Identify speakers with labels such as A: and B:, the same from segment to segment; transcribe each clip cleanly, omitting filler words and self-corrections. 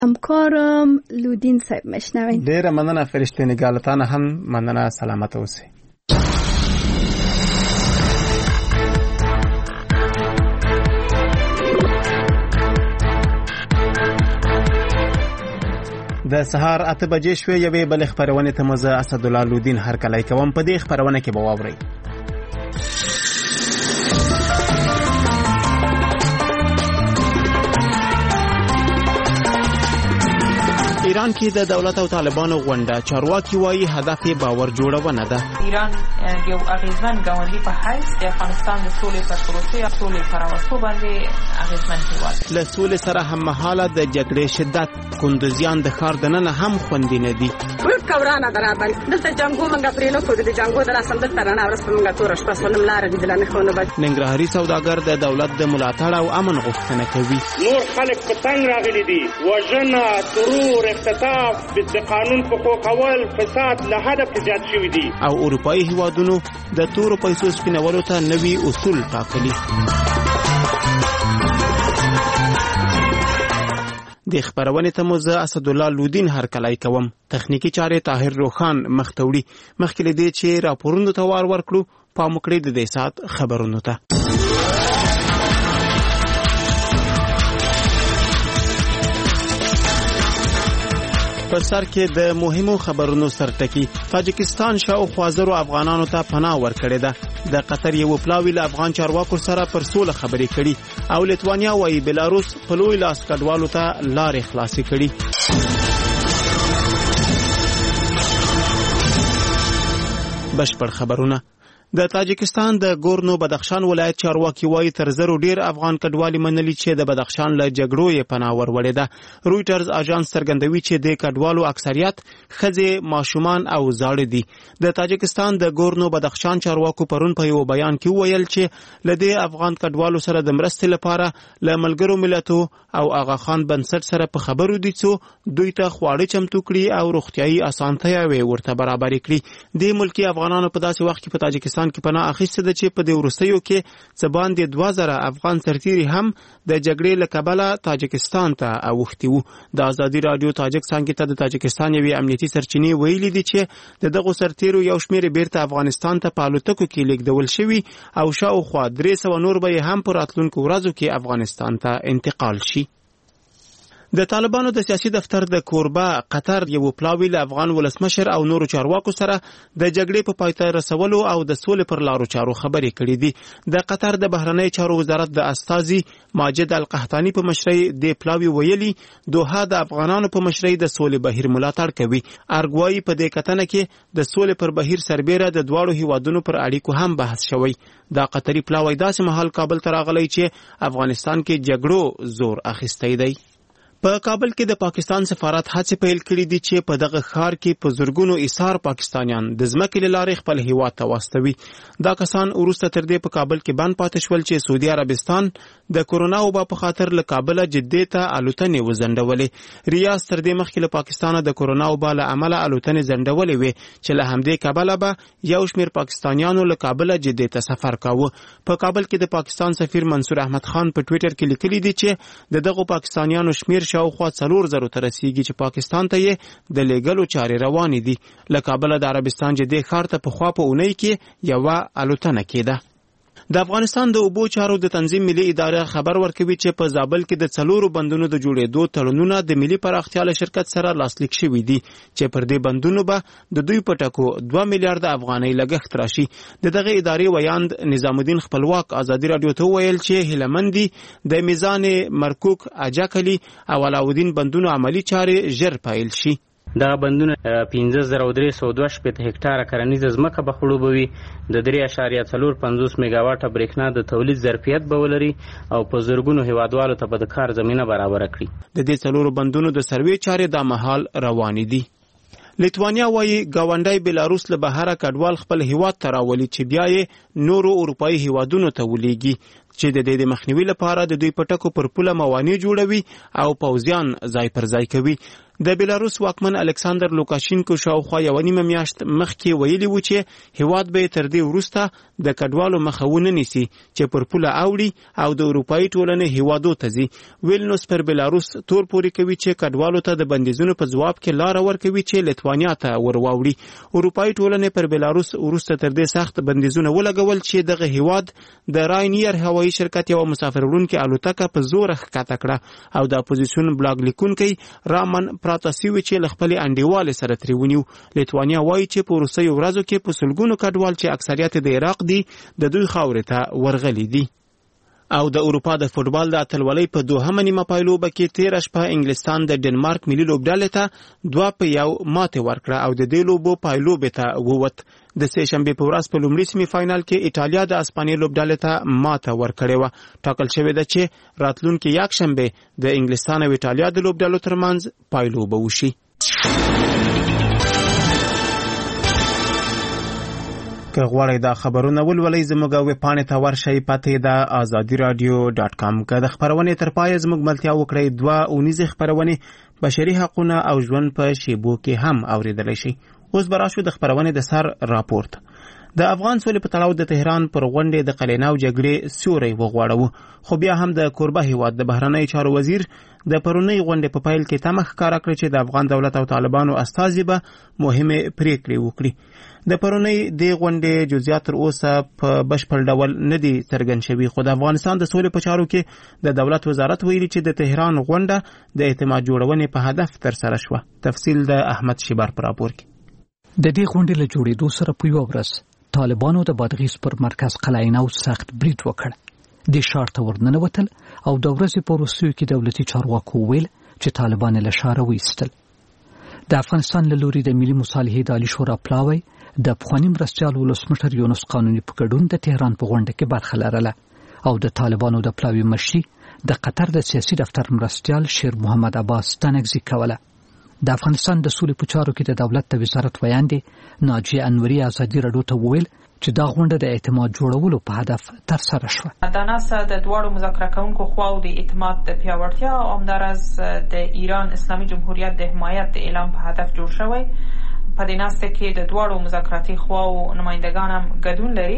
A: همکارم لودین صاحب مشنوین.
B: ډیره مننه فرشته نگالتان هم مننه، سلامت اوسئ. د سهار 8 بجې شوې، یوې بل خبرونه ته مزه اسدالله لودین هر کله کوم. په دې خبرونه کې به واورئ ایران کې د دولت او طالبانو غونډه، چارواکي وایي هدف یې باور جوړونه ده.
C: ایران یو اغیزمن ګاونډي په حیث د افغانستان د سولې پر پروسې او سولې پر اوسو باندې اغیزمن هیواد.
B: له سولې سره هم مهاله د جګړې شدت، کندوزیان د ښار دننه هم خوندي نه دي.
D: ورک کورانه درابل دلته جنگو منګه پرې نه کوو، د جنگو در اصل دلته رانه ورس په منګه تور شپه سولم لار دي دلانه خونه بچ.
B: ننګرهاري سوداګر د دولت د ملاتړ او امن غوښتنه کوي.
E: نور خلک په تنګ راغلي دي، وژنه، ترور، اختطاف، د قانون حقوق اول، فساد له حده زیات شوي دي.
B: او اروپایي هیوادونو د تورو پیسو سپینولو ته نوي اصول ټاکلي. د خبرونې ته مزه اسدالله لودین هر کله کوم. تخنیکی چارې طاهر روخان مختوړي. مخکې له دې چې راپورونو ته وار ورکړو، پام وکړئ د دې سات خبرونو ته. په سر کې د مهمو خبرونو سرټکی. تاجکستان شاوخوا زرو افغانانو ته پناه ورکړې ده. د قطر یو پلاوی له افغان چارواکو سره پر سوله خبرې کړي او لیتوانیا وايي بلاروس په لوی لاس کډوالو ته لارې خلاصې کړي. بشپړ خبرونه. د تاجکستان د ګورنو بدخشان ولایت چارواکي وايي تر زرو ډیر افغان کډوالي منلي چې د بدخشان له جګړو یې پناه وروړې ده. رويټرز اژانس څرګندوي چې د کډوالو اکثریت ښځې، ماشومان او زاړه دي. د تاجکستان د ګورنو بدخشان چارواکو پرون په یو بیان کې ویل چې لدې افغان کډوالو سره د مرستې لپاره له ملګرو ملتونو او آغا خان بنسټ سره په خبرو دي چې دوی ته خواړه چمتو کړي او روغتيایي اسانتیاوې ورته برابر کړي. د ملکی افغانانو په داسې وخت کې په تاجکستان کې پناه اخیسته ده چې په دې ورستیو کې څه باندې 2000 افغان سرتیري هم د جګړې له کبله تاجکستان ته اوښتي وو. د ازادي رادیو تاجک څنګه ته د تاجکستان یوې امنیتي سرچینې ویلي دي چې دغه سرتیرو یو شمېر بیرته افغانستان ته په الوتکو کې لیږدول شوي او شاوخوا 300 نور به هم په راتلونکو ورځو کې افغانستان ته انتقال شي. د طالبانو د سیاسي دفتر د کوربه قطر یو پلاوی له افغان ولسمشر او نورو چارواکو سره د جګړې په پای ته رسولو او د سولې پر لارو چارو خبرې کړې دي. د قطر د بهرنی چارو وزارت د استاذي ماجد القحطاني په مشرۍ د پلاوی ویلي دوحه د افغانانو په مشرۍ د سولې بهیر ملاتړ کوي. ارګوایي په دې کتنه کې د سولې پر بهیر سربېره د دواړو هیوادونو پر اړیکو هم بحث شوی. دا قطري پلاوی داسې مهال کابل ته راغلی چې افغانستان کې جګړو زور اخیستی دی. په کابل کې د پاکستان سفارت هڅې پیل کړې دي چې په دغه ښار کې په زرګونو ایثار پاکستانیان د ځمکې له لارې خپل هیواد ته واستوي. دا کسان وروسته تر دې په کابل کې بند پاتې شول چې سعودي عربستان د کورونا وبا په خاطر له کابل جدې ته الوتنې وزندولې. ریاض تر دې مخکې له پاکستان د کورونا وبا له امله الوتنې زندولې وې چې له همدې کبله به یو شمېر پاکستانیانو له کابل جدې ته سفر کاوه. په کابل کې د پاکستان سفیر منصور احمد خان په ټوئیټر کې لیکلي دي چې دغه پاکستانیانو شمېر شاوخوا 4000 ته رسیږي چې پاکستان ته یې د لیګلو چارې روانې دي. له کابل د عربستان جدې ښار ته په خوا په اونۍ کې یوه الوتنه کېده. د افغانستان د اوبو چارو د تنظیم ملي اداره خبر ورکوي چې په زابل کې د 4 بندونو د جوړېدو تړونونه د ملي پراختیا له شرکت سره لاسلیک شوي دي چې پر دې بندونو به د دوی په ټکو 2 میلیارډ افغانۍ لګښت راشي. دغه ادارې ویاند نظام الدین خپلواک ازادي رادیو ته ویل چې هلمندي د میزان مرکوک اجاکلی او علاودین بندونو عملی چارې ژر پیل شي.
F: دا بندونه 15302 هکتاره کرنیزه ځمکه به خړوبوي، د 3.450 میگاواټه برېښنا د تولید ظرفیت به ولري او په زرګونو هیوادوالو ته به د کار زمینه برابر کړي.
B: د دې 4 بندونو د سروې چارې د مهال روانې دي. لیتوانیا وايي ګاونډی بلاروس له بهره کډوال خپل هیواد ته راولي چې بیا یې نورو اروپایي هیوادونو ته ولېږي. چې د دې مخنیوي لپاره د دوی پټکو پر پوله موانع جوړوي او پوځیان ځای پر ځای کوي. د بیلاروس واکمن الکساندر لوکاشینکو شاوخوا یو نیمه میاشت مخکې ویلي و چې هیواد به تر دې وروسته د کډوالو مخه ونه نیسي چې پر پوله اوړي او د اروپایي ټولنې هیوادو ته ځي. ویلنوس پر بیلاروس تور پورې کوي چې کډوالو ته د بندیزونو په ځواب کې لاره ورکوي چې لیتوانیا ته ورواوړي. اروپایي ټولنې پر بیلاروس وروسته تر دې سخت بندیزونه ولګول چې دغه هیواد د راینیر هوایي شرکت یو مسافر وړونکې الوتکه په زور ښکته کړه او د اپوزیسیون بلاګ لیکونکی رامن پراتاسیوی چې له خپلې انډیوالې سره ترې ونیو. لیتوانیا وایي چې په وروستیو ورځو کې په سلګونو کډوال چې اکثریت د عراق دي د دوی خاورې ته ورغلي دي. او د اروپا د فوټبال د اتلولۍ په دوهمه نیمه پایلوبه کې تېره شپه انګلستان د ډنمارک ملي لوبډلې ته 2-1 ماتې ورکړه او د دې لوبو پایلوبې ته ووت. د سې شنبې په ورځ په لومړي سیمي فاینال کې ایټالیا د اسپانیې لوبډلې ته ماته ورکړې وه. ټاکل شوې ده چې راتلونکي یکشنبې د انګلستان او ایټالیا د لوبډلو ترمنځ پایلوبه وشي. که غواړئ دا خبرونه ولولئ زموږ ویبپاڼې ته ورشئ، پته د azadiradio.com. که د خپرونې تر پایه زموږ ملتیا وکړئ 2 اونیزې خپرونې بشري حقونه او ژوند په شیبو کې هم اوریدلی شئ. اوس به راشو د خپرونې د سر راپورت. د افغان سولې په تړاو د تهران پر غونډې د قلیناو جګړې سیوری وغواړو، خو بیا هم د کوربه هیواد د بهرنیو چارو وزیر د پرونۍ غونډې په پیل کې تمه ښکاره کړې چې د افغان دولت او طالبانو استازي به مهمې پریکړې وکړي. د پرونۍ دې غونډې جزئیات تر اوسه په بشپړ ډول نه دي څرګند شوي، خو د افغانستان د سولې په چارو کې د دولت وزارت ویلي چې د تهران غونډه د اعتماد جوړونې په هدف ترسره شوه. تفصیل د احمد شیبر پر راپور کې.
G: د دې غونډې له جوړېدو سره په یوه ورځ طالبانو د بادغیس پر مرکز قلعه سخت برید وکړ. د ښار ته ورننوتل او د ورځې په وروستیو کې دولتي چارواکو ویل چې طالبان له ښاره وایستل. د افغانستان له لوري د ملي مصالحې د عالي شورا پلاوی د پخواني مرستیال ولسمشر یونس قانوني په ګډون د تهران په غونډه کې برخه لرله او د طالبانو د پلاوی مشري د قطر د سیاسي دفتر مرستیال شیر محمد عباس ستانکزي کوله. د افغانستان د سولې په چارو کې د دولت د وزارت ویاندې ناجیه انوري ازادي راډیو ته وویل چې دا غونډه د اعتماد جوړولو په هدف ترسره شوه.
C: د ناسا د دواړو مذاکره کوونکو خواو د اعتماد د پیاوړتیا او همداراز د ایران اسلامي جمهوریت د حمایت د اعلان په هدف جوړ شوی. په دې ناسته کې د دواړو مذاکراتي خواو نمایندگان هم ګډون لري.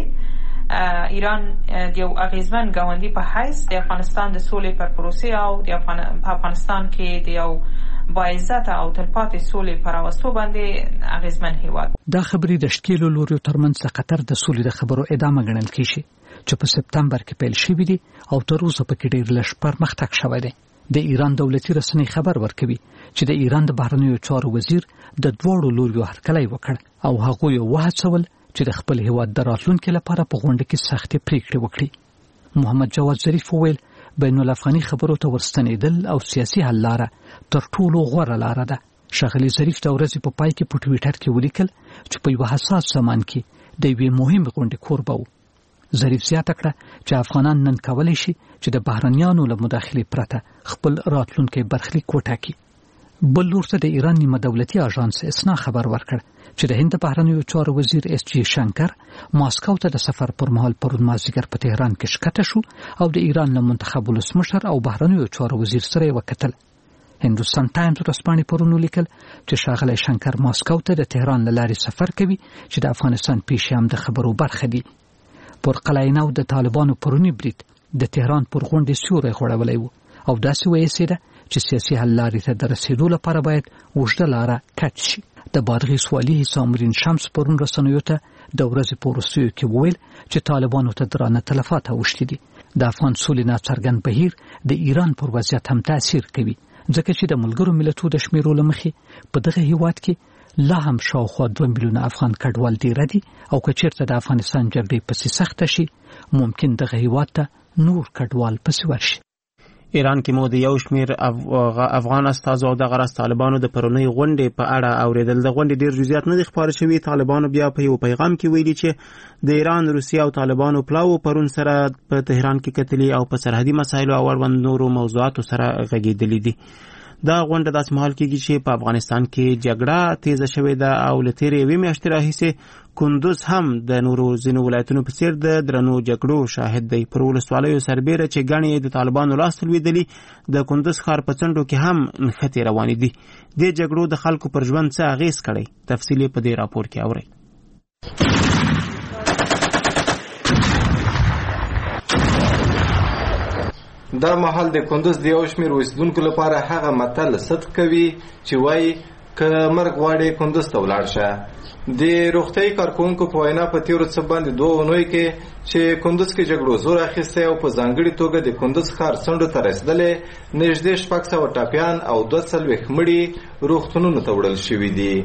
C: ایران د یو اغیزمن ګاونډي په حیث د افغانستان د سولې پر پروسې او د افغانستان کې د یو باعزت او تلپاتې سولې پر راوستو باندې اغیزمن هیواد.
G: دا خبرې د شکیلو لوریو ترمنځ قطر د سولې د خبرو ادامه ګڼل کیږي چې په سپتمبر کې پیل شوې دي او تر اوسه پکې ډېر لږ پرمختګ شوی دی. د ایران دولتي رسنۍ خبر ورکوي چې د ایران د بهرنیو چارو وزیر د دواړو لوریو هرکلی وکړ او هغوی وهڅول چې د خپل هیواد د راتلونکي لپاره په غونډه کې سختې پریکړې وکړي. محمد جواد ظریف وویل بین الافغاني خبرو ته ورستنېدل او سیاسي حل لاره تر ټولو غوره لاره ده. ښاغلي ظریف د ورځې په پای کې په ټویټر کې ولیکل چې په یو حساس زمان کې د یوې مهمې غونډې کوربه و. ظریف زیاته کړه چې افغانان نن کولی شي چې د بهرنیانو له مداخلې پرته خپل راتلونکی برخلیک وټاکي. بل لور ته د ایران نیمه دولتي اژانس اسنا خبر ورکړ چې د هند بهرنیو چارو وزیر اس جی شنکر ماسکو ته د سفر پر مهال پرون مازدیګر په تهران کې ښکته شو او د ایران له منتخب ولسمشر او بهرنیو چارو وزیر سره یې وکتل. هندوستان ټایمز ورځپاڼې پرون ولیکل چې ښاغلی شنکر ماسکو ته د تهران له لارې سفر کوي چې د افغانستان پیښې هم د خبرو برخه دي. پر قلعه د طالبانو پرونی برید د تهران پر غونډې سیوری غوړولی و او داسې وایسېده چې سیاسي حل لارې ته د رسېدو لپاره باید اوږده لاره کټ شي. د بادغیس والي حسامالدین شمس پرون رسنیو ته د ورځې په وروستیو کې وویل چې طالبانو ته درانه تلفات اوښتي دي. د افغان سولې ناڅرګند بهیر د ایران پر وضعیت هم تاثیر کوي ځکه چې د ملګرو ملتونو د شمیرو له مخې په دغه هیواد کې لا هم شاوخوا 2 میلیونه افغان کډوال ډېره دي او که چېرته د افغانستان جګړې پسې سخته شي ممکن دغه هیواد ته نور کډوال پسې ورشي.
B: ایران کې مو د یو شمیر افغان استازو او د غرض طالبانو د پرونۍ غونډې په اړه اوریدل. د غونډې ډیر جزئیات نه دي خبر شوي. طالبانو بیا په یو پیغام کې ویلي چې د ایران، روسیه او طالبانو پلاو پرون سره په تهران کې کتلي او په سرحدي مسایلو او اړوند نورو موضوعاتو سره غږېدلي دي. دا غونډه داسې مهال کېږي چې په افغانستان کې جګړه تیزه شوې ده او له تېرې یوې میاشتې راهیسې کندوز هم د نورو ځینو ولایتونو په څېر د درنو جګړو شاهد دی. پر ولسوالیو سربیره چې ګڼې د طالبانو لاس لوېدلي، د کندوز ښار په څنډو کې هم نښتې روانې دي. دې جګړو د خلکو پر ژوند څه اغېز کړی؟ تفصیل یې په دې راپور کې اورئ.
H: دا مهال د کندوز د یو شمېر اوسېدونکو لپاره هغه متل صدق کوي چې وایي که مرګ غواړې کندوز ته ولاړ شه. د روغتیايي کارکوونکو په وینا په تېرو څه باندې 2 اونیو کې چې کندوز کې جګړو زور اخیستی او په ځانګړې توګه د کندوز ښار څنډو ته رسېدلې نږدې 600 ټاپیان او 240 مړي روغتونونو ته وړل شوي دي.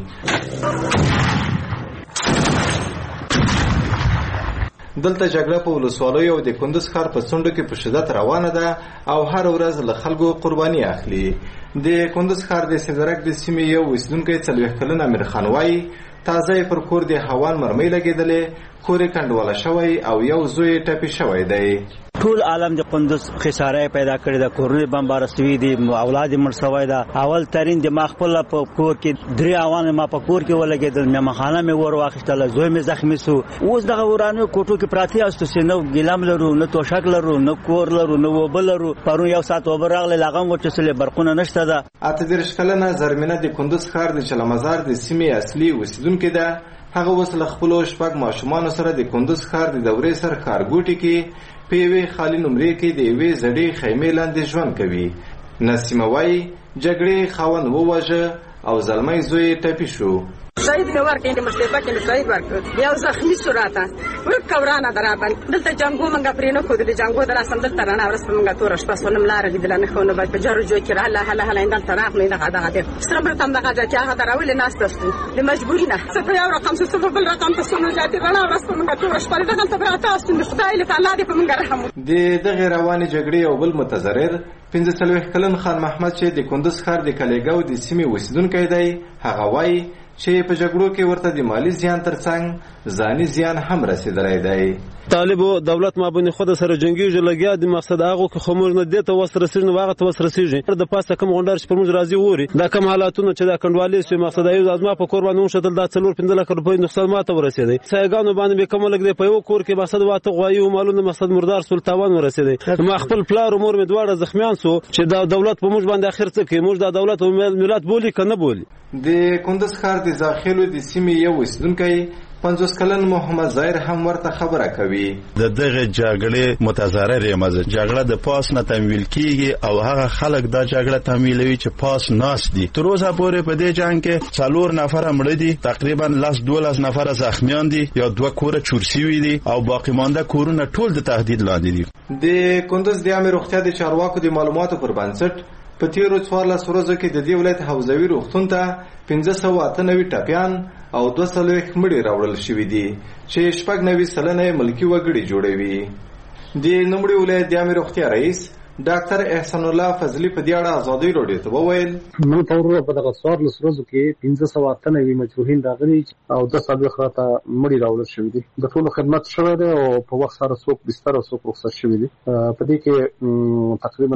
H: دلته جګړه په ولسوالیو او د کندوز ښار په څنډو کې په شدت روانه ده او هر ورځ له خلکو قرباني اخلي. د کندوز ښار د سیدرک د سیمې یو اوسېدونکی 40 کلن امیر خان وایي تازه یې پر کور د هوان مرمۍ لګېدلې، کور یې کنډواله شوی او یو زوی یې ټپي شوی دی.
I: ټول عالم د کندوز خساره پیدا کړی ده، کورونه بمبار شوي دي، اولاد مړ شوی ده. اول ترین د ما خپل په کور کې 3 اوان ما په کور کې ولګېدل، مېمخانه مې ور واخیستله، زوی مې زخمي شو. اوس دغه ورانو کوټو کې پراته یاستو چې نو ګیلام لرو، نه توشک لرو، نه کور لرو، نه وبل لرو. پرون یو ساعت وبر راغله لغم ورچسلې برقونه نشته ده.
H: 38 کلنه زرمینه د کندوز ښار د چلمزار د سیمې اصلي اوسېدونکې ده. هغه اوس له خپلو 6 ماشومانو سره د کندوز ښار د دورې سر ښارګوټي کې په یوې خالي نمرې کې د یوې زړې خیمې لاندې ژوند کوي. نسیمه وایي جګړې خاوند وواژه او زلمی زوی ټپي شو.
D: شهید مې ورکړې د مشتبه کې شهید ورکړ، یو زخمی شو راته ورک ورانه درابل. دلته جنګو منګه پرې نه خود د جنګو در اسم دلته رانه ورس په منګه تور شپه سونم لار دې نه خو نه په جارو جو کې الله الله الله اندل طرف نه دغه دې سره برته هم دغه چې هغه دراول نه استستو د مجبوری نه څه په یو رقم څه په بل رقم ته سونو جاتې رانه ورس په منګه تور شپه دغه ته براته استو خدای له تعالی دې په منګه رحم.
H: د دغه رواني جګړې او بل متضرر 45 کلن خان محمد چې د کندوز ښار د کلیګاو د سیمې اوسېدونکی دی، هغه وایي چې په جګړو کې ورته د مالی زیان ترڅنګ ځاني زیان هم رسیدلی دی.
J: طالبو دولت مابونی خود سره جنگیږي، لګیا د مقصد هغه کې خمور نه دته وسرسیږي نو هغه ته وسرسیږي. د پاسه کوم غونډار چې پر موږ راځي ووري دا کوم حالاتونه چې دا کندوالي سي مقصد ایو ازما په قربان نو شتل دا 4-5 لک روپۍ نقصان ماته ورسېدی. سایګانو باندې به کوم لګ دی په یو کور کې مقصد واته غوایو مالونه مقصد مردار سلطان ورسېدی. ما خپل پلار امور می دواړه زخمیان سو چې دا دولت په موږ باندې اخر څه کوي، موږ دا دولت او ملت بولی کنه بولی.
H: د کندوز ښار د داخلو د سیمې یو اوسېدونکی 50 کلن محمد ظاهر هم ورته خبره کوي.
K: د دغه جګړې متضرر یم، جګړه د پاس نه تمویل کیږي او هغه خلک دا جګړه تمویلوي چې پاس ناس دي. تر اوسه پورې په دې جنگ کې 4 نفر مړه دي، تقریبا 12 نفر زخمیان دي یا 2 کوره چورسي دي او باقی مانده کورونه ټول د تهدید لاندې دي.
H: د کندوز د عامه روغتیا د چارواکو د معلوماتو پر بنسټ په تیرو 14 ورځو کې د دې ولایت حوزوي روغتون ته 598 ټاپیان او 200 مړي راوړل شوي دي چې 96 سلنه ملکی وګړي جوړوي. د نوموړي ولایت د عامه روغتیا رئیس ډاکټر احسان الله فضلی په دې اړه ازادي راډیو ته وویل
L: موږ ورو په دغه 14 ورځو کې 598 مجروحین راغلي او 200 خاطه مړي راوړل شوي دي. د ټولو خدمت شوی دی او په وخت سره څوک بستر او څوک رخصت شوي دي. په دې کې تقریبا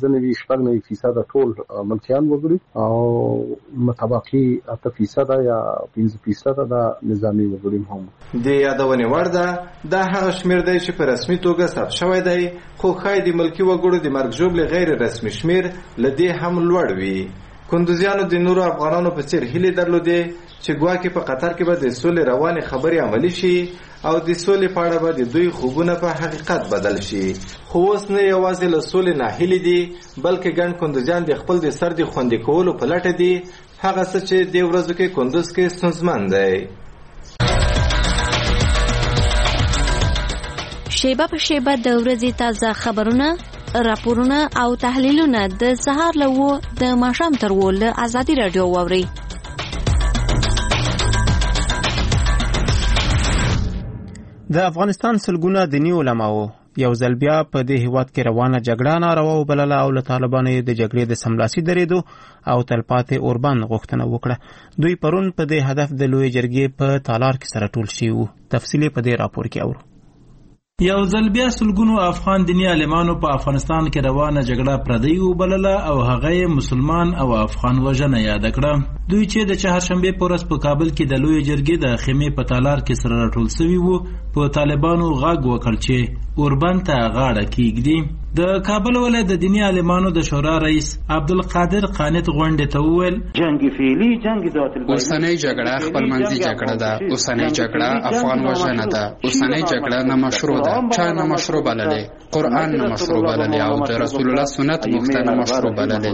L: 95% ټول ملکیان وګړي او متبقي 8% یا 15% د نظامی وګړي هم.
H: د یادونې وړ ده دا هغه شمیر دی چې په رسمي توګه ثبت شوی دی، خو ښایي د ملکي وګړو د مرګ ژوبلې غیر رسمي شمیر له دې هم لوړ وي. کندوزیانو د نورو افغانانو په څیر هیلې درلودې چې ګواکې په قطر کې به د سولې روانې خبرې عملي شي او د سولې په اړه به د دوی خوبونه په حقیقت بدل شي. خو اوس نه یوازې له سولې ناهیلې دي بلکې ګڼ کندوزیان د خپل د سر د خوندي کولو په لټه دي، هغه څه چې دې ورځو کې کندوز کې ستونزمن دی.
M: شیبه په شیبه د ورځې تازه خبرونه، راپورونه او تحلیلونه د سهار له 9 د ماښام تر 10 له ازادي رادیو واورئ.
B: د افغانستان سلګونه دیني علماو یو ځل بیا په دې هیواد کې روانه جګړه ناروا وبلله او له طالبانو د جګړې د سملاسي درېدو او تلپاتې اوربند غوښتنه وکړه. دوی پرون په دې هدف د لوی جرګې په تالار کې سره ټول شوي وو. تفصیل په دې راپور کې اورو.
N: یو ځل بیا سلګونو افغان دیني عالمانو په افغانستان کې روانه جګړه پردی وبلله او هغه مسلمان او افغان وژنه یاد کړه. دوی چې د چهارشنبه په ورځ په کابل کې د لوی جرګې د خیمې په تالار کې سره راټول شوي وو په طالبانو غږ وکړ چې اوربند ته غاړه کیږدي. د کابل ولایت د دیني عالمانو د شورا رئیس عبدالقادر قانت غونډې ته وویل
O: جنگ فعلی جنگ ذات اوسنۍ جګړه خپلمنځي جګړه ده، اوسنۍ جګړه افغان وژنه ده، اوسنۍ جګړه نه مشروع ده، چا نه مشروع بللې، قرآن نه مشروع بللې او د رسول الله سنت غوښتنه نه مشروع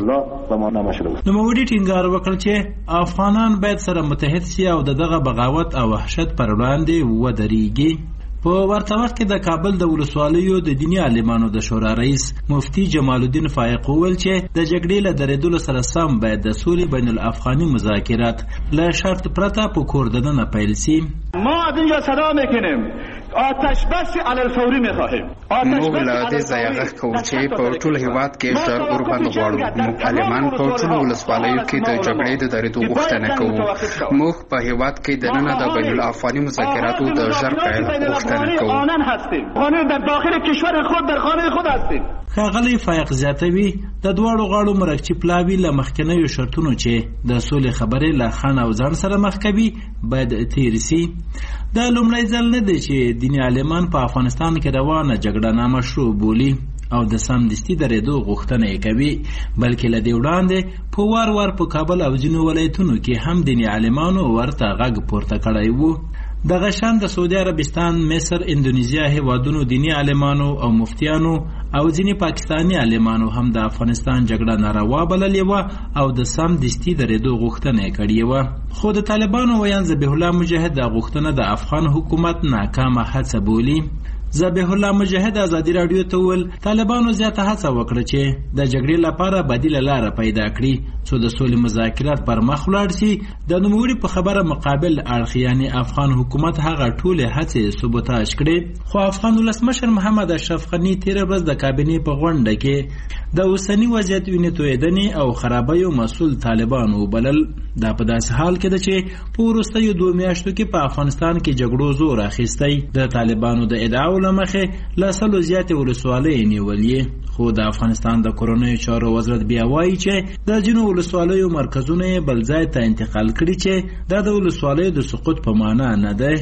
O: بللې.
N: نوموړي ټینګار وکړ چې افغانان باید سره متحد شي او دغه بغاوت او وحشت پر وړاندې ودرېږي. په ورته وخت کې د کابل د ولسوالیو د دیني عالمانو د شورا رئیس مفتی جمال الدین فائق وویل چې د جګړې له درېدلو سره سم باید د سولې بین الافغاني مذاکرات له شرط پرته په کور دننه پیل شي.
O: ما از اینجا صدا میکنیم آتش بس علی الفوری میخواهیم. موږ له دې ځایه غږ کوو چې په ټول هیواد کې ژر اوربند غواړو. موږ عالمان په ټولو ولسوالیو کې د جګړې د درېدو غوښتنه کوو. موږ په هیواد کې دننه د بین الافغاني مذاکراتو د ژر پیل غوښتنه کوو. قانون در داخل کشور خود در خانه خود هستیم.
N: ښاغلی فائق زیاتوي د دواړو غاړو مرکچی پلاوي له مخکنیو شرطونو چې د سولې خبرې له خان او ځان سره مخ کوي باید تیر شي. دا لومړی ځل نه دی چې دیني عالمان په افغانستان کې روانه جګړه نامشروع بولي او د سمدستي درېدو غوښتنه یې کوي، بلکې له دې وړاندې په وار وار په کابل او ځینو ولایتونو کې هم دیني عالمانو ورته غږ پورته کړی وو. دغه شان د سعودي عربستان، مصر، اندونیزیا هیوادونو دیني عالمانو او مفتیانو او ځینې پاکستانی عالمانو هم د افغانستان جګړه ناروا بللې وه او د سمدستي درېدو غوښتنه یې کړې وه. خو د طالبانو ویاند ذبیح الله مجاهد دا غوښتنه د افغان حکومت ناکامه هڅه بولي. ذبیح الله مجاهد ازادي راډیو ته وویل طالبانو زیاته هڅه وکړه چې د جګړې لپاره بدیله لاره پیدا کړي څو د سولې مذاکرات پر مخ ولاړ شي. د نوموړي په خبره مقابل اړخ یعنی افغان حکومت هغه ټولې هڅې سبوتاژ کړې. خو افغان ولسمشر محمد اشرف غني تېره ورځ د کابینې په غونډه کې د اوسني وضعیت وینې تویېدنې او خرابیو مسؤل طالبان وبلل. دا په داسې حال کې ده چې په وروستیو 2 میاشتو کې په افغانستان کې جګړو زور اخیستی. د طالبانو د ادعاو له مخې له 100 زیاتې ولسوالۍ نیولې. خو د افغانستان د کورنیو چارو وزارت بیا وایي چې د ځینو ولسوالیو مرکزونه یې بل ځای ته انتقال کړي چې دا د ولسوالیو د سقوط په معنا نه ده.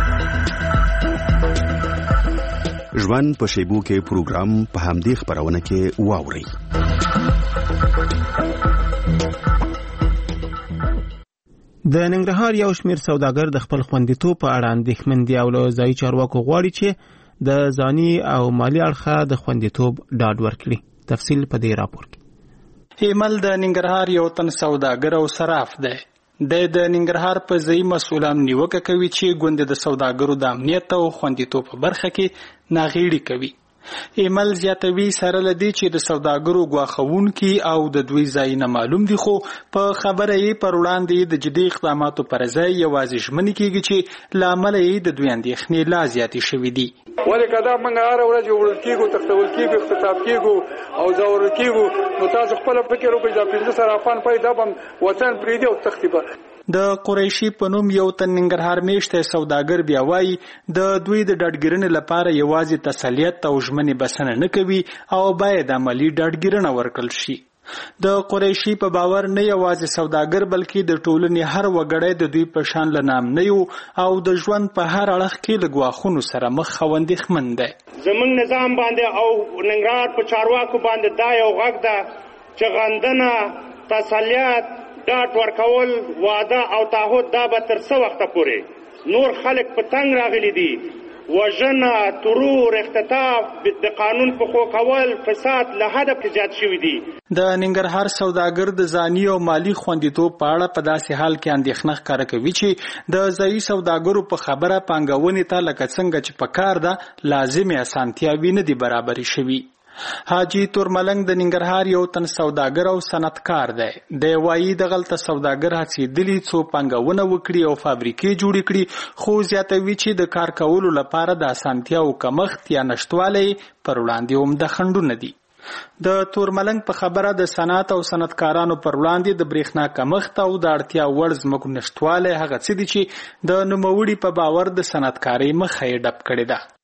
P: ژوند په شیبو کې پروګرام په همدې خبرونه کې واوري.
B: د ننګرهار یو شمیر سوداګر د خپل خوندیتوب په اړه اندېښمن دي او له ځایي چارواکو غواړي چې د ځاني او مالی اړخه د خوندیتوب ډاډ ورکړي. تفصیل په دې راپور کې.
Q: ایمل د ننګرهار یو تن سوداګر او صراف دی. د ننګرهار په ځایي مسؤلان نیوکه کوي چې ګوند د سوداګرو د امنیت او خوندیتوب په برخه کې ناغېړي کوي. ایمل زیاتوي سره لدی چې د سوداګرو غواخونکي او د دوی ځای نه معلوم دي، خو په خبره یې پر وړاندې د جدي اقداماتو پر ځای یوازې ژمنې کیږي چې لامل یې د دوی اندېښنې لا زیاتې شوې دي.
R: ولې کدا موږ هر ورځ وړل کیږو، تختول کیږو، اختطاف کیږو او زور کیږو، نو تاسو خپل فکر وکړئ دا 15 سره افغان پیدا بم وطن پریدي او تختیبه.
Q: د قریشي په نوم یو تن ننګرهار میشته سوداګر بیا وایي د دوی د ډاډګیرنې لپاره یوازې تسلیت او ژمنې بسنه نه کوي او باید عملی ډاډګیرنه ورکړل شي. د قریشي په باور نه یوازې سوداګر بلکې د ټولنې هر وګړی د دوی په شان له نام نه یو او د ژوند په هر اړخ کې له ګواښونو سره مخ خوندېښمن دی.
E: زموږ نظام باندې او ننګرهار په چارواکو باندې دا یو غږ ده چې غندنه، تسلیت، ډاډ ورکول، وعده او تعهد دا به تر څه وخته پورې نور خلک په تنګ راغلي دي. وژنه، ترور، اختطاف، د قانون په خو کول، فساد له حده کې زیات شوي دي.
Q: د ننګرهار سوداګر د ځاني او مالی خوندیتوب په اړه په داسې حال کې اندېښنه ښکاره کوي چې د ځایي سوداګرو په خبره پانګونې ته لکه څنګه چې په کار ده لازمې اسانتیاوې نه دي برابرې شوي. حاجی تورملنګ د ننګرهار یو تن سوداګر او صنعتکار دی. د وایي د غلطه سوداګر هڅېدلي څو پانګونه وکړي او فابریکې جوړې کړي، خو زیاتوي چې د کار کولو لپاره د اسانتیاو کمښت یا نشتوالی پر وړاندې عمده خنډونه دي. د تورملنګ په خبره د صنعت او صنعتکارانو پر وړاندې د برېښنا کمښت او د اړتیا وړ ځمکو نشتوالی هغه څه دي چې د نوموړي په باور د صنعتکارۍ مخه یې ډپ کړې ده.
S: یو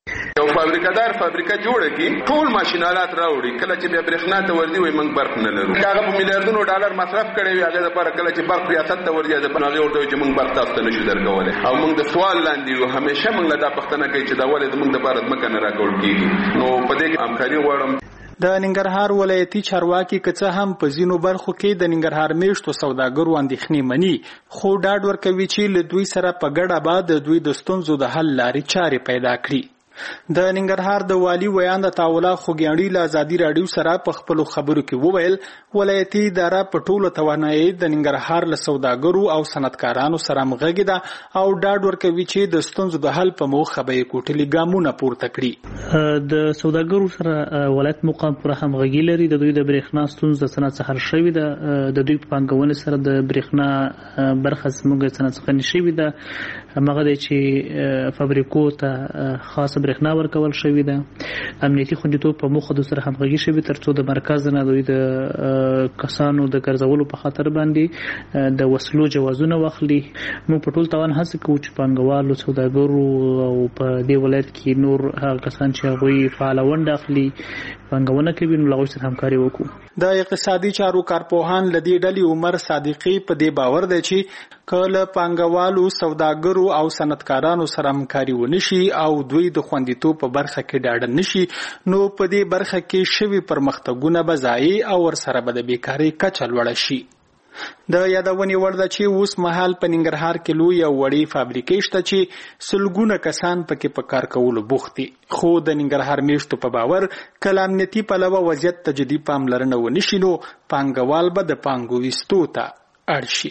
S: یو فابریکه جوړه کی ټول ماشینالات راوړي کله چې بیا برېښنا ته ورځي وي موږ برق نه لرو هغه په میلیارډونو ډالر مصرف کړي وي هغه لپاره کله چې برق ریاست ته ورځي د بناغي ورته چې موږ برق تاسو ته نشو درکولای او موږ د سوال لاندې یو همیشه موږ له دا پښتنه کوي چې دا ولې موږ د بارد مکه نه راکول کیږي نو په دې کې همکاري غواړم
Q: د ننګرهار ولایتي چارواکي کڅه هم په ځینو برخو کې د ننګرهار میشتو سوداګرو اندېښنې مني خو ډاډ ورکوي چې له دوی سره په ګډه به د دوی د ستونزو د حل لارې چارې پیدا کړي د ننګرهار د والی ویان د تاولا خوګیاڼي له ازادي راډیو سره په خپل خبرو کې وویل ولایتي اداره په ټولو توانایي د ننګرهار له سوداګرو او صنعتکارانو سره مغږی ده او ډاډ ورکوي چې د ستونزو د حل په موخه به کوټلي ګامونه پورته کړي
T: د سوداګرو سره ولایت مقام پر همغږي لري د دوی د برېښنا ستونزې د صنعت څخه شوې ده د دوی په پانګونې سره د برېښنا برخه زموږ صنعت څخه نشوي ده هغه د چې فابریکو ته خاص برېښنا ورکول شوې ده امنیتي خوندیتوب په موخه د سره همغږي شوي ترڅو د مرکز نه دوی د کسانو د ګرځولو په خاطر باندې د وسلو جوازونه واخلي موږ په ټول توان هڅه کوو چې پانګوالو سوداګرو او په دې ولایت کې نور هغه کسان چې هغوی فعاله ونډه اخلي پانګونه کوي نو له هغوی سره همکاري وکړو
Q: د اقتصادي چارو کارپوهان له دې ډلې عمر صادقي په دې باور دی چې کله پانګوالو سوداګرو او صنعتکارانو سره همکاري ونشي او دوی د خوندیتوب په برخه کې ډاډه نشي نو په دې برخه کې شوي پرمختګونه به ځایي او ورسره به د بیکارۍ کچه لوړه شي د یادونې وړ ده چې اوس مهال په ننګرهار کې لوی او وړې فابریکې شته چې سلګونه کسان پکې په کار کولو بوخت دي خو د ننګرهار میشتو په باور کله امنیتي پلوه وضعیت ته جدي پاملرنه ونشي نو پانګوال به د پانګو ویستو ته اړ شي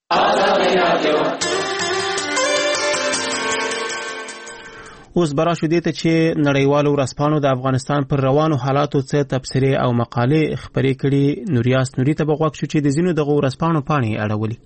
B: اوس براشو دې ته چې نړیوالو ورځپاڼو د افغانستان پر روانو حالاتو څه تبصرې او مقالې خپرې کړي نوریاس نوري ته به غوږ شو چې د ځینو دغه ورځپاڼو پاڼې اړولي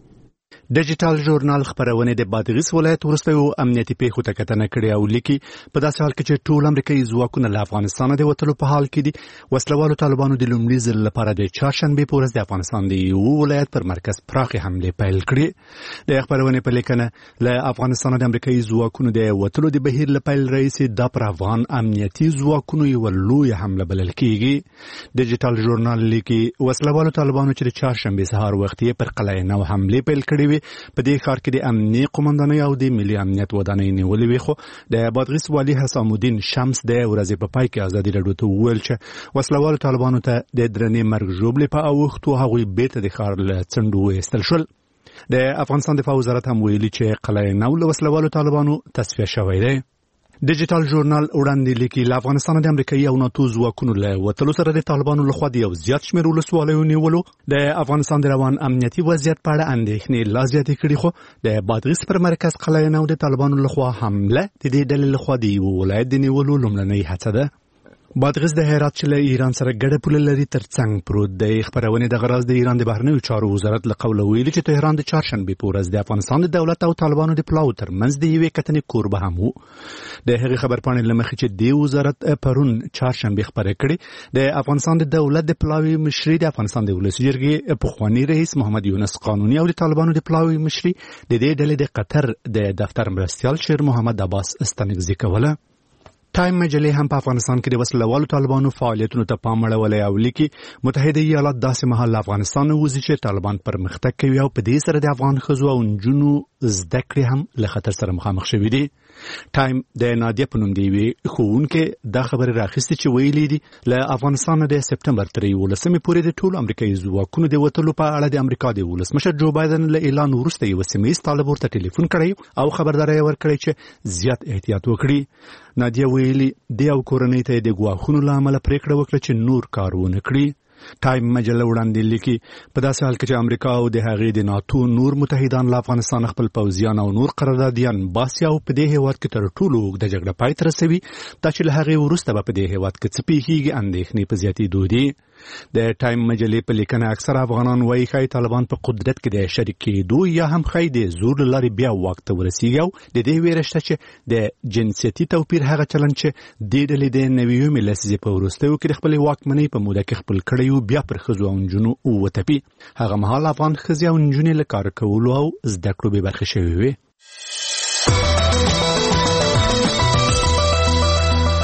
P: ډیجیټل ژورنال خبرونه د بادغیس ولایت وروستیو امنیتي پیښو ته کتنه کړې او لیکي په داسې حال کې چې ټول امریکایي ځواکونه له افغانستان د وتلو په حال کې دي وسلوالو طالبانو د لومړي ځل لپاره د چهارشنبه په ورځ د افغانستان د یو ولایت پر مرکز پراخې حمله پیل کړې د خبرونه په لیکنه له افغانستان د امریکایي ځواکونو د وتلو د بهیر لپاره رئیس د افغان امنیتي ځواکونو یو لوی حمله بلل کېږي ډیجیټل ژورنال لیکي وسلوالو طالبانو چې د چهارشنبه سهار وخت یې پر قلعه نو حمله پیل کړې په دې ښار کې د امنیتي قومندانۍ او د ملي امنیت ودانۍ نیولې وي خو د بادغیس والي حسام الدین شمس د ورځې په پای کې ازادي راډیو ته وویل چې وسلوالو طالبانو ته د درنې مرګ ژوبلې په اوښتو هغوی بیرته د ښار له څنډو وایستل شول د افغانستان دفاع وزارت هم ویلي چې قلعه نو له وسلوالو طالبانو تصفیه شوی دی ډیجیټل ژورنال وړاندې لیکي له افغانستان د امریکایي او ناتو ځواکونو له وتلو سره د طالبانو لخوا د یو زیات شمېر ولسوالیو نیولو د افغانستان د روان امنیتي وضعیت په اړه اندېښنې لا زیاتې کړي خو د بادغیس پر مرکز قلعه نو د طالبانو لخوا حمله د دې ډلې لخوا د یو ولایت د نیولو لومړنۍ هڅه ده بادغیس د هرات چې له ایران سره ګډه پوله لري ترڅنګ پروت دی خبرونه د غراز د ایران د بهرنیو چارو وزارت له قوله ویلي چې تهران د چهارشنبه په ورځ د افغانستان د دولت او طالبانو د پلاو ترمنځ د یوې کتنې کوربه هم وو د هغې خبرپاڼې له مخې چې د وزارت پرون چهارشنبه خبره کړې د افغانستان د دولت د پلاوي مشري د افغانستان د ولسي جرګې پخوانی رئیس محمد یونس قانوني او د طالبانو د پلاوي مشري د دې ډلې د قطر د دفتر مرستیال شیر محمد عباس استنګزي کوله ټایم مجلې هم په افغانستان کې د وسلوالو طالبانو فعالیتونو ته پام اړولی او لیکي متحده ایالات داسې مهال افغانستان وځي چې طالبان پرمختګ کوي او په دې سره د افغان ښځو او نجونو زده کړې هم له خطر سره مخامخ شوي دي ټایم د نادیه په نوم د یوې ښوونکې دا خبرې راخیستې چې ویلي دي له افغانستان د سپټمبر تر 11 پورې د ټولو امریکایي ځواکونو د وتلو په اړه د امریکا د ولسمشر جو بایدن له اعلان وروسته یو سیمه ییز طالب ورته ټلیفون کړی او خبرداری ورکړی چې زیات احتیاط وکړي نادیه ویلي د یو کورنۍ ته د ګواښونو له امله پریکړه وکړه چې نور کار ونه کړي ټایم مجله وړاندې لیکي په داسې حال کې چې امریکا او د هغې د ناتو نور متحدان له افغانستان خپل پوځیان او نور قراردادیان باسي او په دې هیواد کې تر ټولو اوږده جګړه پای ته رسوي دا چې له هغې وروسته به په دې هیواد کې څه پیښیږي اندېښنې په زیاتېدو دي د ټایم مجلې په لیکنه اکثره افغانان وایي ښایي طالبان په قدرت کې د شریک کېدو یا هم ښایي د زور له لارې بیا واک ته ورسیږي او د دې ویره شته چې د جنسیتي توپیر هغه چلند چې دې ډلې د نویمې لسیزې په وروستیو کې د خپلې واکمنۍ په موده کې خپل کړی و بیا پر ښځو او نجونو وتپي هغه مهال افغان ښځې او نجونې له کار کولو او زده کړو بې برخې شوې وې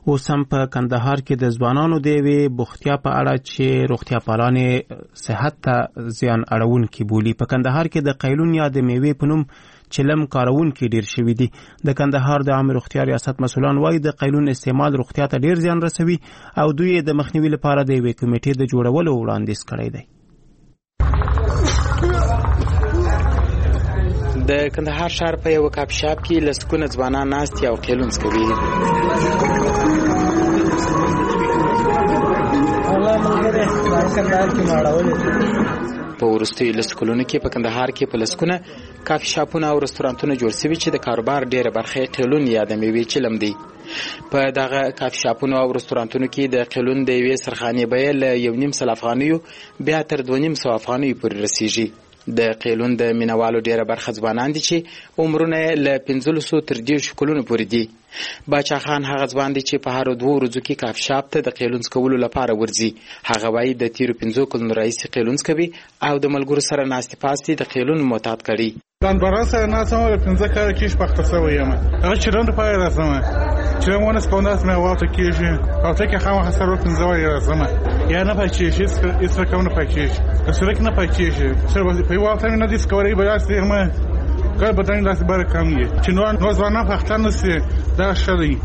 B: اوس هم په کندهار کې د ځوانانو د یوې بوختیا په اړه چې روغتیا پالانې صحت ته زیان اړونکي بولي. په کندهار کې د قیلون یا د میوې په نوم چلم کارونکي ډیر شوي دي. د کندهار د عامه روغتیا ریاست مسؤلان وایي د قیلون استعمال روغتیا ته ډیر زیان رسوي او دوی د مخنیوي لپاره د یوې کمیټې د جوړولو وړاندیز کړی دی.
U: د کندهار ښار په یو کاپ شاپ کې لسکونه ځوانان ناست او قیلون څکوي. په وروستیو لسو کلونو کې په کندهار کې په لسکونه کافي شاپونه او رستورانتونه جوړ شوي چې د کاروبار ډیره برخه قیلون یا د میوې چلم دی. په دغه کافي شاپونو او رستورانتونو کې د قیلون د یوې سرخانې بیه له 1.5 افغانیو بیا تر 2.5 افغانیو پورې رسیږي. د قیلون د مینوالو ډیره برخه ځوانان دي چې عمرونه له 15 تر 10 کلونو پورې دي. باچا خان هغه ځوان دی چې په هر 2 ورځو کې کاف شاپ ته د قیلون څکولو لپاره ورځي. هغه وایي د تیرو 15 کلونو راهیسې قیلون څکوي او د ملګرو سره ناستې پاستې د قیلون معتاد کړي.
V: ځان برا سره ناسم له 15 کال کې شپخته سوی یم. هغه چیرې د پای راځم چې مونږ سپوناس مې واته کېږي او ته کې خامخا سره 15 راځم یا نه پاتېږي هیڅ کوم نه پاتېږي سره کې نه پاتېږي سره په واته نه د سکوري بیا سیمه کله بدن لاس بار کم یې چې نو ځوانان فختن سي دا شری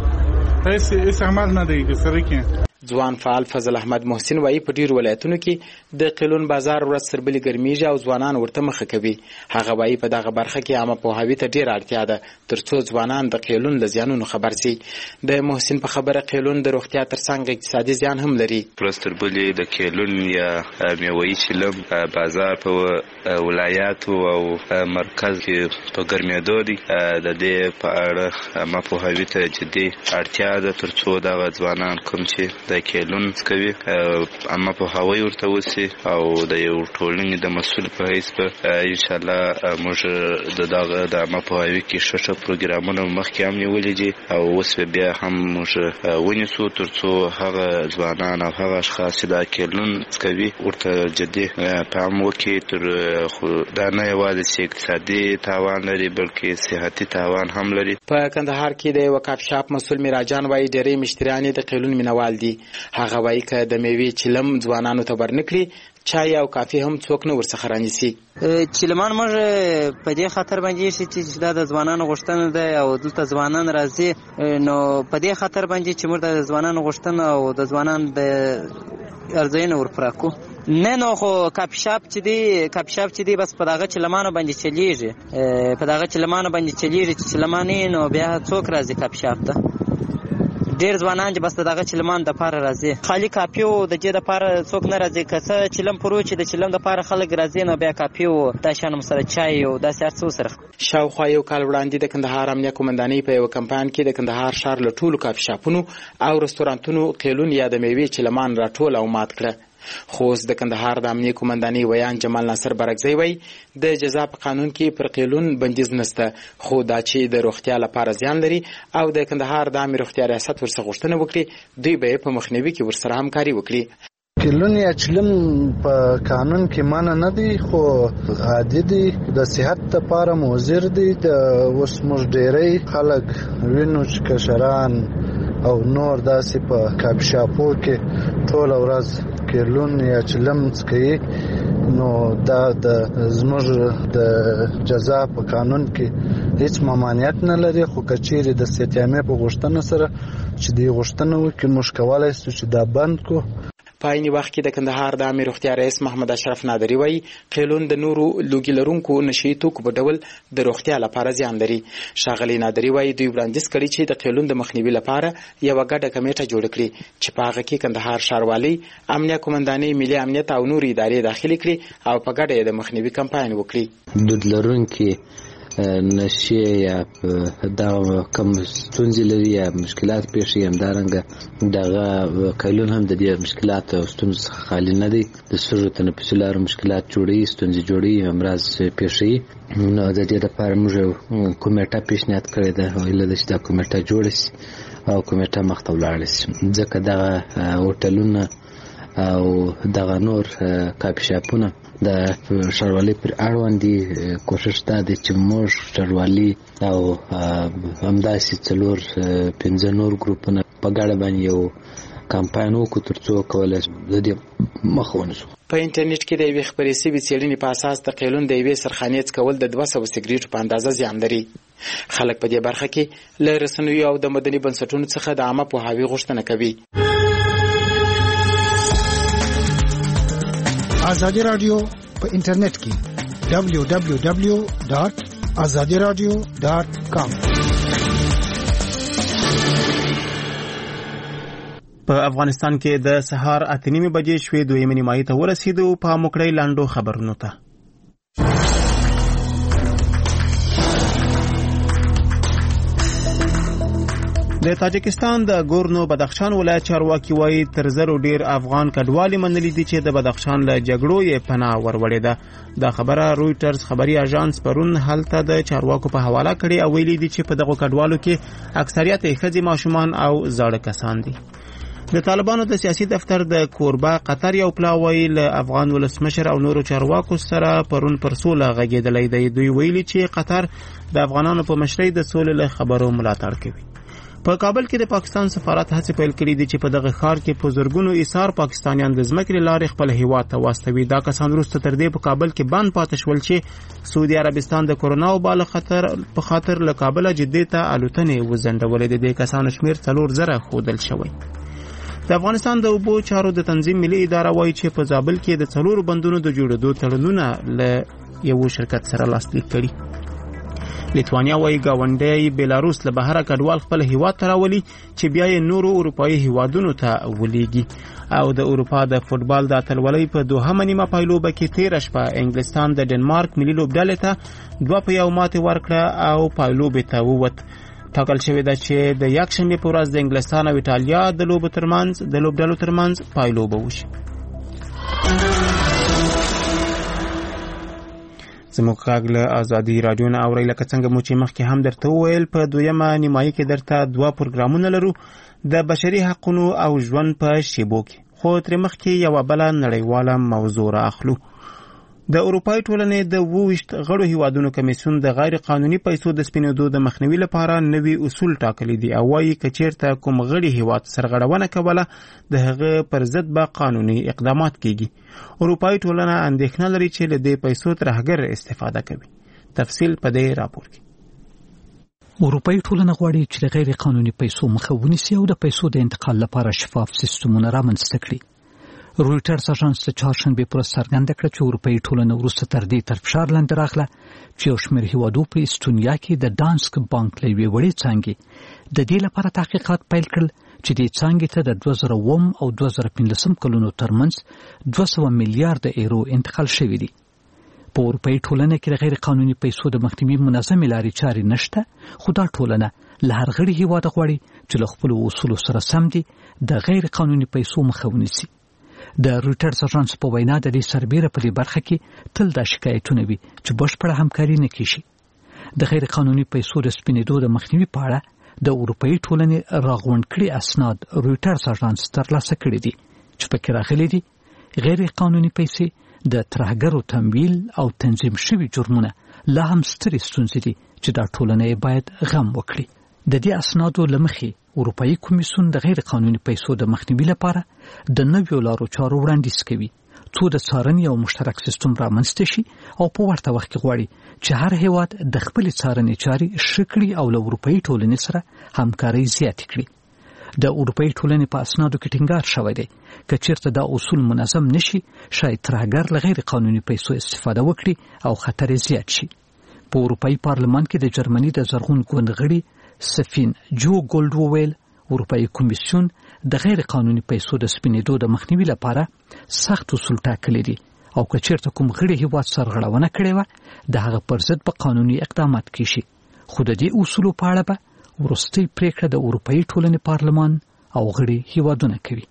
V: هیڅ عمل نه دی سره کې.
U: ځوان فعال فضل احمد محسن وایي په ډیر ولایتونو کې د قیلون بازار ورځ تر بلې ګرمیږي او ځوانان ورته مخه کوي. هغه وایي په دغه برخه کې عامه پوهاوي ته ډیر اړتیا ده ترڅو ځوانان د قیلون له زیانونو خبر شي. د محسن په خبره قیلون د روغتیا ترڅنګ اقتصادي زیان هم لري.
W: ورځ تر بلې د قیلون یا میوه‌یي چلم بازار په ولایاتو او مرکز کې په ګرمېدو دی. د دې په اړه عامه پوهاوي ته جدي اړتیا ده ترڅو دغه ځوانان کوم چې د قیلون کوي اما په هوای ورته وسی او د یو ټولنې د مسؤل په حیث به ان شاء الله موږ د دغه د عامه پوهاوي کې ښه پروګرامونه مخکې هم نیولي دي او اوس بیا هم موږ ونیسو ترڅو هغه ځوانان او هغه اشخاص چې د قیلون کوي ورته جدي پام وکړي تر دا نه یوازې اقتصادي تاوان لري بلکې صحتي تاوان هم لري.
U: په کندهار کې د وقاف شاپ مسؤل میراجان وایي ډېری مشتریان د قیلون مینوال دي. هغه وایي که د میوې چلم ځوانانو ته برنکړي چای او کافي هم څوک نه ورڅخه رانیسي.
X: چلمان موږ په دې خاطر باندې چې دا د ځوانانو غوښتنه ده او دلته ځوانان راځي نو په دې خاطر باندې چې موږ د ځوانانو غوښتنه او د ځوانان د ارزښتونه ورپراکو نه نو خو کافي شاپ چې دی بس په دغه چلمانو باندې چلیږي چې چلمانې نو بیا څوک راځي کافي شاپ ته. ډیر ځوانان چې بس دغه چلمان د پاره راځي خالی کافي او د دې د پاره څوک نه راځي که څه چلم پرو چې د چلم د پاره خلک راځي نو بیا کافي او د شانم سره چای او د سر څو سره.
U: شاوخوا یو کال وړاندې د کندهار امنیه قومندانۍ په یو کمپاین کې د کندهار ښار له ټولو کافي شاپونو او رستورانتونو قیلون یا د میوې چلمان راټول او مات کړه. خو اوس د کندهار د امنیه قومندانۍ ویان جمال ناصر برګزی وایي د جزا په قانون کې پر قیلون بندیز نشته خو دا چې د روغتیا لپاره زیان لري او د کندهار د عامه روغتیا ریاست ورڅخه غوښتنه وکړي دوی به په مخنیوي کې ورسره همکاري وکړي.
Y: قیلون یا چلم په قانون کې مانع نه دی خو عادي دی د صحت لپاره مضر دی. د اوس موږ ډېری خلک وینو چې کشران او نور داسې په کافي شاپو کې ټول ورځ قیلون یا چلم څکوي نو دا د زموږ د جزا په قانون کې هیڅ ممانعت نه لري خو کچېرې د ستیامې په غوښتنه سره چې دی غوښتنه وکړي موږ کولی شو چې دا بند کو.
U: په عین وخت کې د کندهار د عامه روغتیا رئیس محمد اشرف نادری وایي قیلون د نورو لوګي لرونکو نشي توکو په ډول د روغتیا لپاره زیان لري. ښاغلي نادری وایي دوی وړاندیز کړي چې د قیلون د مخنیوي لپاره یو ګډه کمیټه جوړ کړي چې په هغه کې کندهار ښاروالۍ امنیه قومندانۍ ملي امنیت او نور ادارې داخلي کړي او په ګډه د مخنیوي کمپاین وکړي.
Z: دود لرونکي نشي یا دا کوم ستونزې لري یا مشکلات پیښ همدارنګه دغه قیلون هم د دې مشکلات او ستونزو څخه خالي نه دی. د سږو تنفسي لارو مشکلات جوړوي ستونزې جوړوي امراض پیښوي نو د دې لپاره موږ کمیټه پیشنهاد کړې ده او هیله ده چې دا کمیټه جوړه شي او کمیټه مخ ته ولاړه شي ځکه دغه هوټلونه او دغه نور کافي شاپونه د ښاروالۍ پر اړوند دي. کوشش دا دی چې موږ ښاروالي او همداسې 4-5 نور ګروپونه په ګډه باندې یو کمپاین وکړو ترڅو کولای شو د دې مخ ونیسو.
U: په انټرنیټ کې د یوې خپرې شوې څېړنې په اساس د قیلون د یوې سرخانې څکول د 200 سګریټو په اندازه زیان لري. خلک په دې برخه کې له رسنیو او د مدني بنسټونو څخه د عامه پوهاوي غوښتنه کوي.
A: ازادي رادیو په انټرنیټ کې www.azadiradio.com.
B: په افغانستان کې د سهار 8:30 بجې شوې دویمه نیمایي ته ورسېدو. په موکړی لاندو خبرونو ته د تاجکستان د ګورنو بدخشان ولایت چارواکي وایي تر زرو ډیر افغان کډوالي منلي دي چې د بدخشان له جګړو یې پناه وروړې ده. دا خبره رويټرز خبري اژانس پرون هلته د چارواکو په حواله کړي او ویلي دي چې په دغه کډوالو کې اکثریت ښځې ماشومان او زاړه کسان دي. د طالبانو د سیاسي دفتر د کوربه قطر یو پلاوی له افغان ولسمشر او نورو چارواکو سره پرون پر سوله غږېدلی دی. دوی ویلي چې قطر د افغانانو په مشرۍ د سولې له خبرو ملاتړ کوي. په کابل کې د پاکستان سفارت هڅه پیل کړې دي چې په دغه ښار کې په زرګونو ایثار پاکستانیان د ځمکې لارې خپل هیواد ته واستوي. دا کسان وروسته تر دې په کابل کې بند پاتې شول چې سعودي عربستان د کورونا وبا په خاطر له کابل جدې ته الوتنې وځنډولې. د دې کسانو شمیر 4000 ښودل شوی. د افغانستان د اوبو چارو د تنظیم ملي اداره وایي چې په زابل کې د 4 بندونو د جوړېدو تړونونه له یو شرکت سره لاسلیک کړي. لیتوانیا وایي ګاونډی بیلاروس له بهره کډوال خپل هیواد ته راولي چې بیا یې نورو اروپایي هیوادونو ته ولېږي. او د اروپا د فوټبال د اتلولۍ په دوهمه نیمه پایلوبه کې تېره شپه انګلستان د ډنمارک ملي لوبډلې ته 2-1 ماتې ورکړه او پایلوبې ته ووت. ټاکل شوې ده چې د یکشنبې په ورځ د انګلستان او ایټالیا د لوبډلو ترمنځ پایلوبه وشي. زموږ غږ له ازادي رادیو نه اورئ. لکه څنګه مو چې مخکې هم درته وویل په دویمه نیمایي کې درته 2 پروګرامونه لرو د بشري حقونو او ژوند په شیبو کې. خو ترې مخکې یوه بله نړیواله موضوع رااخلو. د اروپایي ټولنې د 22 غړو هیوادونو کمیسیون د غیر قانوني پیسو د سپینېدو د مخنیوي لپاره نوي اصول ټاکلي دي او وایي که چیرته کوم غړي هیواد سرغړونه کوله د هغه پر ضد به قانوني اقدامات کیږي. اروپایي ټولنه اندېښنه لري چې له دې پیسو ترهګر استفاده کوي. تفصیل په دې راپور کې.
C: اروپایي ټولنه غواړي چې د غیر قانوني پیسو مخه ونیسي او د پیسو د انتقال لپاره شفاف سیستمونه رامنځته کړي. رويټرز اژانس د چهارشنبې پر څرګنده کړه چې اروپایي ټولنه وروسته تر دې تر فشار لاندې راغله چې یو شمېر هیوادو په استونیا کې د دانسک بانک له یوې وړې څانګې د دې لپاره تحقیقات پیل کړل چې دې څانګې ته د 2009 او 2015 کلونو ترمنځ 200 میلیارډ یورو انتقال شوي دي. په اروپایي ټولنه کې د غیر قانوني پیسو د مخنیوي منظمې لارې چارې نشته، خو دا ټولنه له هر غړي هیواد غواړي چې له خپلو اصولو سره سم دي د غیر قانوني پیسو مخه ونیسي. د رويټرز اژانس په وینا د دې سربېره په دې برخه کې تل دا شکایتونه وي چې بشپړه همکاري نه کیږي. د غیر قانوني پیسو د سپینېدو د مخنیوي په اړه د اروپایي ټولنې راغونډ کړي اسناد رويټرز اژانس ترلاسه کړي دي چې پکې راغلي دي غیر قانوني پیسې د ترهګرو تمویل او تنظیم شوي جرمونه لا هم سترې ستونزې دي چې دا ټولنه باید غم وکړي. د دې اسنادو له مخې اروپایي کمیسیون د غیر قانوني پیسو د مخنیوي لپاره د نویو لارو چارو وړاندیز کوي څو د څارنې او مشترک سیستم رامنځته شي او په ورته وخت کې غواړي چې هر هیواد د خپلې څارنې چارې ښه کړي او له اروپایي ټولنې سره همکاري زیاتې کړي. د اروپایي ټولنې په اسنادو کې ټینګار شوی دی که چیرته دا اصول منظم نشي شاید ترهګر له غیر قانوني پیسو استفاده وکړي او خطر زیات شي. په اروپایي پارلمان کې د جرمني د زرغون ګوند غړي سفین جو ګولډ وویل اروپایي کمیسیون د غیر قانوني پیسو د سپینېدو د مخنیوي لپاره سخت اصول ټاکلي دي او که چیرته کوم غړي هیواد سرغړونه کړې وه د هغه پر ضد به قانوني اقدامات کیږي. خو د دې اصولو په اړه به وروستۍ پریکړه د اروپایي ټولنې پارلمان او غړي هیوادونه کوي.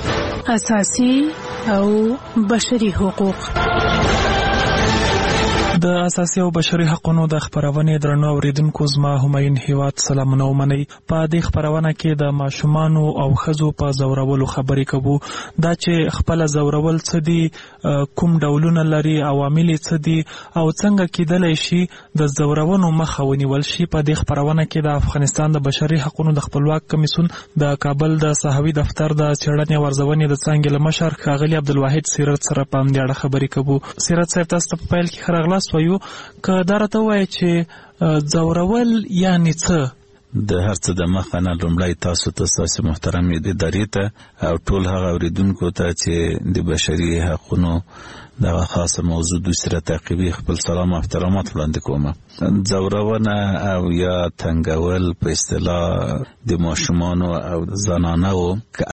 C: اساسي او بشري حقوق
D: د اساسي او بشري حقوقو د خبرونې درنو اوریدونکو زما همایون هیواد سلامونه ومنئ. په دې خبرونه کې د ماشومانو او ښځو په زورولو خبرې کوو. دا چې خپل زورول څه دي، کوم ډولونه لري، عوامل څه دي او څنګه کېدلی شي د زورونو مخه ونیول شي. په دې خبرونه کې د افغانستان د بشري حقوقو د خپلواک کمیسیون د کابل د صحوي دفتر د څېړنې او ارزونې د څانګې له مشر ښاغلي عبدالواحد سیرت سره په همدې اړه خبرې کوو. سیرت صاحب، تاسو ته په پیل کې ښه راغلاست وایو. که دا راته ووایئ چې زورول یعنې څه؟
F: د هر څه د مخه نه لومړی تاسو ته، ستاسو محترم ادارې ته او ټول هغه اوریدونکو ته چې د بشري حقوقو دغه خاصه موضوع دوی سره تعقیبي خپل سلام او احترامات وړاندې کوم. زورونه او یا تنګول په اصطلاح د ماشومانو او زنانو که